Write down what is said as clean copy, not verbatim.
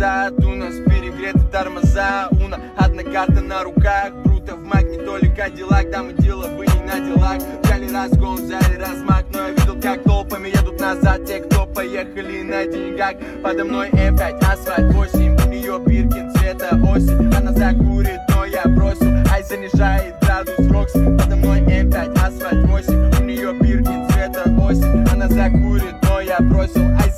назад. У нас перегреты тормоза, Уна, одна карта на руках. Бруто в магнитоле Кадиллак, да мы деловые на делах. Взяли разгон, взяли размах, но я видел, как толпами едут назад те, кто поехали на деньгах. Подо мной М5, асфальт 8, у нее Биркин цвета осень. Она закурит, но я бросил, ай занижает градус Рокс. Подо мной М5, асфальт 8, у нее Биркин цвета осень. Она закурит, но я бросил, ай